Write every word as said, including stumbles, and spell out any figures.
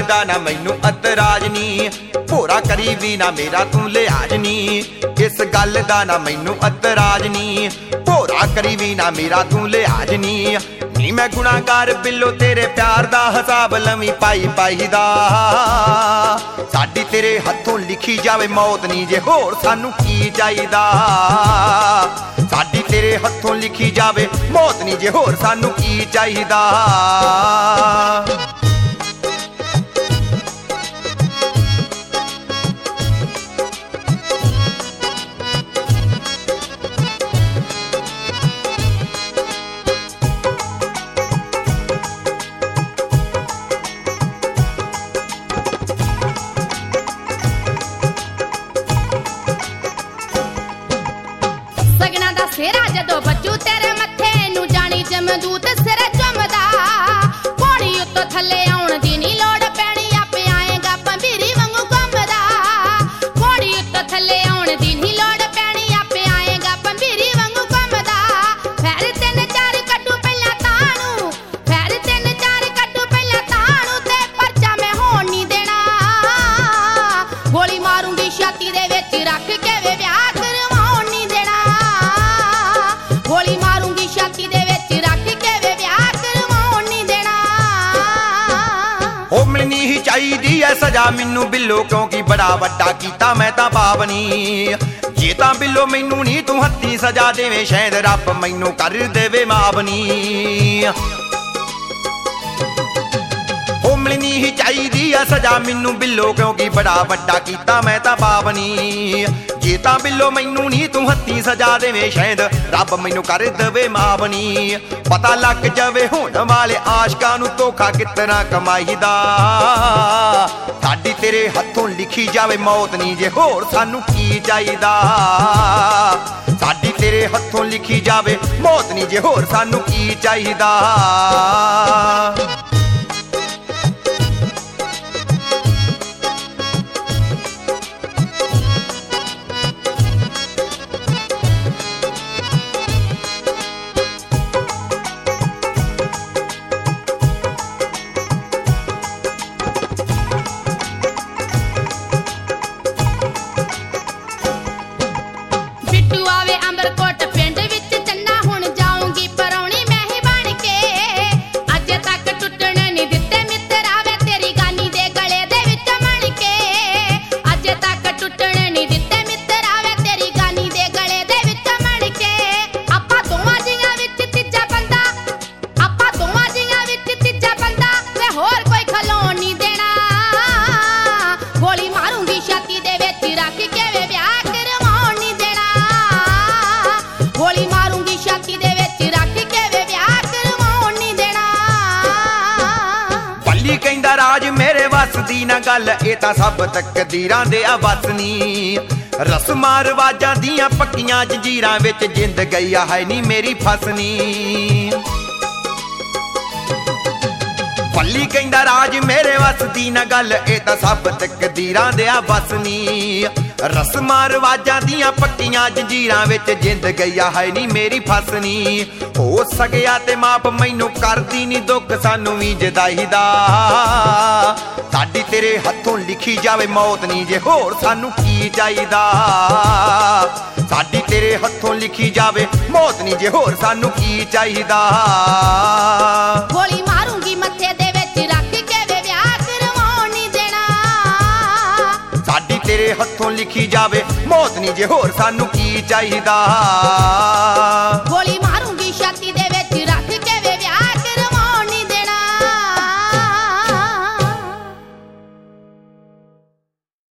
दा ना मैनू अतराज नी, भोरा करी भी ना मेरा तू लिहाज नी। इस गल दा ना मैनू अतराज नी, भोरा करी भी ना मेरा तू लिहाज नी। नी मैं गुनाहगार बिल्लो तेरे प्यार दा हिसाब लवी पाई पाई दा। साडी तेरे हथों लिखी जावे मौत नी जे होर सानू की चाहीदा। साडी तेरे हथों लिखी जावे मौत नी जे होर सानू की चाहीदा। सेरा जदों बज्जू तेरे मत्थे नू जानी जमदूत सिर चुमदा। पौड़ी उत्तों थल्ले आउण दी नी लोड़ पैणी, आपे आएगा पंबीरी वांगू घुमदा। पौड़ी उत्तों थल्ले आउण दी नी लोड़ पैणी, आपे आएगा पंबीरी वांगू घुमदा। फैर तिन चार कट्टू पहला तानू, फैर तिन चार कट्टू पहला तानू, ते परचा मैं होण नी देना। गोली मारूंगी छाती दे विच रख के वे ब्याह करवाउण नी देना। गोली मारूंगी छाती दे विच रख के वे ब्याह करवाउण नी देना। हो मिलनी ही चाहीदी ऐ सजा मैनू बिल्लो, क्योंकि बड़ा वड्डा कीता मैं तां पाप नी। जे तां बिल्लो मैनू नी तू हत्थी सजा देवे, शायद रब मैनू कर देवे माफ नी। हो मिलनी ही चाहीदी ऐ सजा मैनू बिल्लो, क्योंकि बड़ा वड्डा कीता मैं तां पाप नी। जे तां बिल्लो मैनू नी तू हत्थी सजा देवे, शायद रब मैनू कर देवे माफ नी। पता लग जावे होण वाले आशकां नू धोखा कितना कमाईदा। साडी तेरे हथों लिखी जावे मौत नी जे होर सानू की चाहीदा। साडी तेरे हथों लिखी जावे मौत नी जे होर सानू की चाहीदा। कहंदा राज मेरे वस दी ना गल, ए तां सब तकदीरां दे वस नी। रस्मां रवाजां दियां पक्कियां जंजीरां विच जिंद गई है नी मेरी फसनी। पल्ली कहंदा राज मेरे वस दी ना गल, ए तां सब तकदीरां दे वस नी। रस्मां रवाजां दियां पक्कियां जंजीरां विच जिंद गई है नी मेरी फसनी। हो सकिया ते माप मैनू करदी नी दुख सानू भी जदाई दा। साडी तेरे हथों लिखी जावे मौत नी जे होर सानू की चाहीदा। साडी तेरे हथों लिखी जावे मौत नी जे होर सानू की चाहीदा। गोली मारूंगी मत्थे दे विच रख के वे ब्याह करवाउण नी देना। साडी तेरे हथों लिखी जावे मौत नी जे होर सानू की चाहीदा।